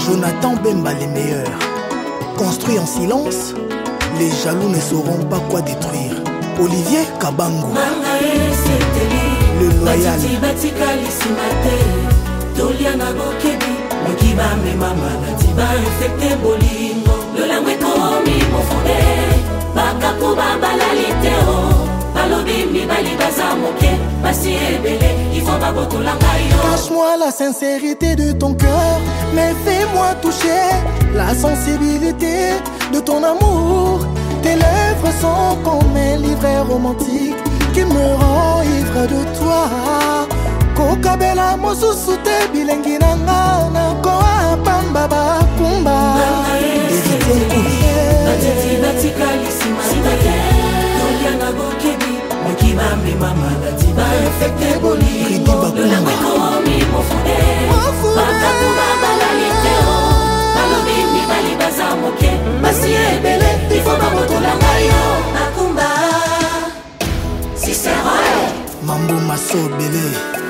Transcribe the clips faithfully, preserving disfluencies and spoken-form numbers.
Jonathan Bemba les meilleurs. Construit en silence, les jaloux ne sauront pas quoi détruire. Olivier Kabango, le loyal. Cache-moi la sincérité de ton cœur, mais fais-moi toucher la sensibilité de ton amour. Tes lèvres sont comme un livret romantique qui me rend ivre de toi. Kokabela mosusu te bilengi nanga na koa pamba bakumba. Mambo maso bele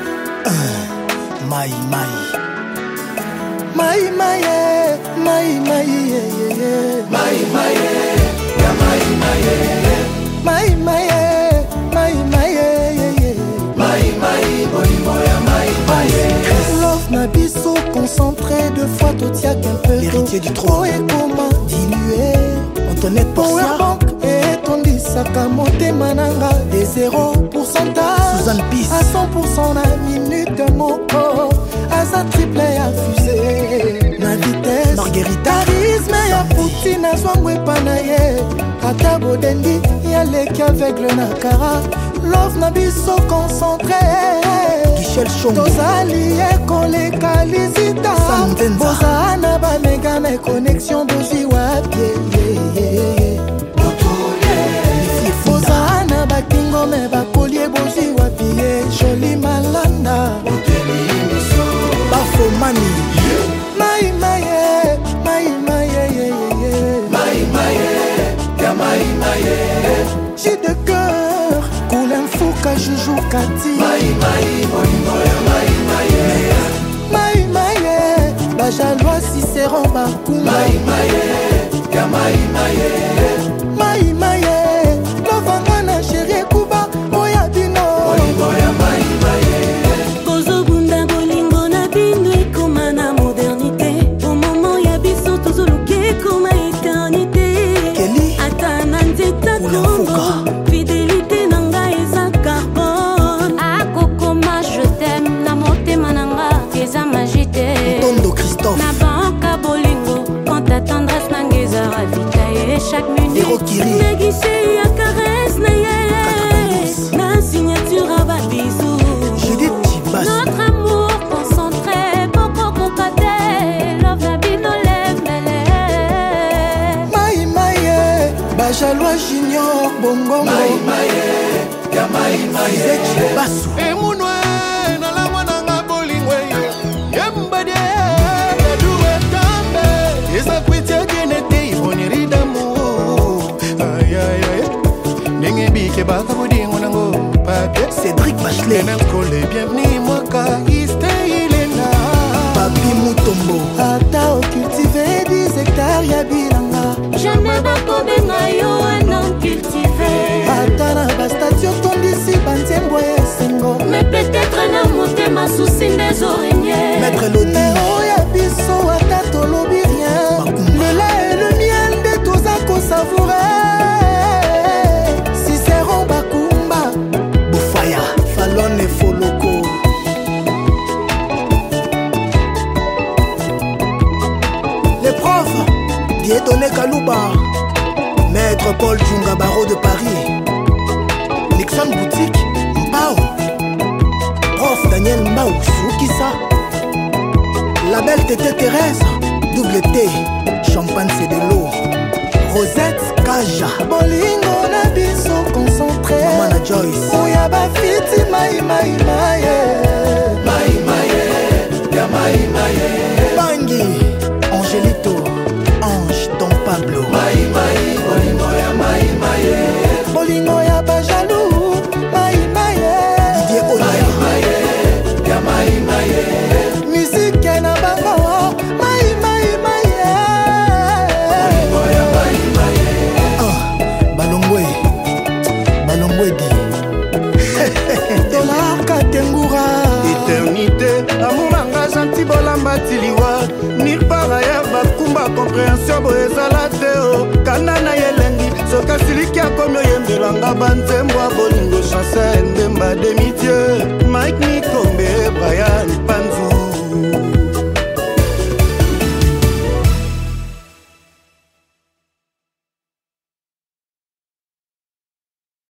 Mai mai Mai mai Mai mai Mai mai Ya mai mai Mai mai Mai mai Mai mai Bolimo ya mai mai Love na biso concentré deux fois tout y'a qu'un peu l'héritier du trône et comment diluer Antoinette Power Bank et ton disaka monté mananga des zéro pourcentage Suzanne Pisse à cent pour cent la minute mon corps à sa triple à fusée na vitesse Marguerita charisme ya Poutine à zwangwe panaye ata bodendi ya leki avec le nakara love na biso concentré Michel Chongo tozali ekoleka lisita bozana bamega me connexion bozi wapie bozana bakingo me bakolie bozi wapie joli malanda bafomani mai maye mai maye mai maye ya mai maye j'ai de cœur Koulem Fouka Joujou Kati mai mai bolingo ya mai maye mai maye bajalois Cicéron Bakou mai maye ya mai maye mai maye lovanga na chérie Kuba oya bino bolingo ya mai maye kozobunda bolingo na bino ekoma na modernité au moment ya biso tozoluki ekoma éternité ata na nzeta kongo fidélité nanga eza carbone akokoma je t'aime na motema nanga eza magité Tondo Christophe na banka bolingo quand ta tendresse nanga eza ravitaye chaque minute negise ya caresse na ye na signature à babisou Judith Chibas notre amour concentré poko kokate love na bino lembele mai maye bajalois junior bongo mai maye ya mai maye Chibasu emunwe na la mwana nga bolingwe yembade duwe tambe esa kwitia genete ifoniri d'amour ay ay ay nenge bike baka budingo nango pape Cédric Bachelet même collé bienvenue moi ka isteilena papi mutombo ata o cultiver dix hectares ya bilanga jamais bakobenga yo non cultivé ata na bastatio tondisi banzembo esengo mais peut-être na motema souci des oraignées maître Lodi oya biso ata tolobi rien le lait et le miel de toza ko savourer Cicéron Bakumba Boufaya Fallon et Foloko les profs Dieudonné Kalouba Maître Paul Djunga Barreau de Paris Nixon Boutique Mbao Prof Daniel Mbao Soukissa Label Tété Thérèse Double T Champagne c'est de l'eau Rosette Kaja Bolingo na biso concentré Mana Joyce Oya bafiti mai mai maye Mai maye Ya mai maye Bangi Angelito Ange Don Pablo Mai mai Bolingo ya mai maye Bolingo ya bajalou Mai maye Didier Oya Mai maye Ya mai maye Musique na bango Mai mai bacompréhension boye ezala te o kana na yelengi soki asiliki akomi oyembelanga banzembo ya bolingo chanse ndemba demitieu Mike Nico